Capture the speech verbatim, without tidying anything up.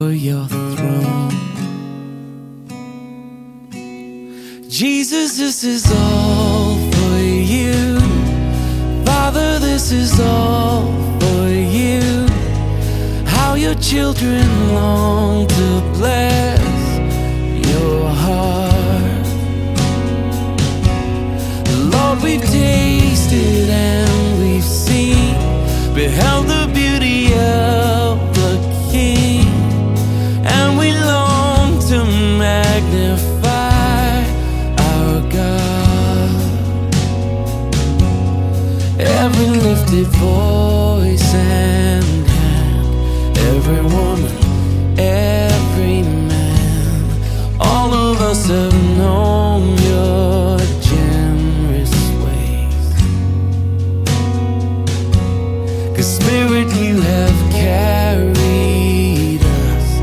your throne. Jesus, this is all for you. Father, this is all for you. How your children long to bless your heart. Lord, we've tasted and we've seen, beheld the beauty of the King, and we long to magnify our God. Every lifted voice and hand, every woman, every man, all of us have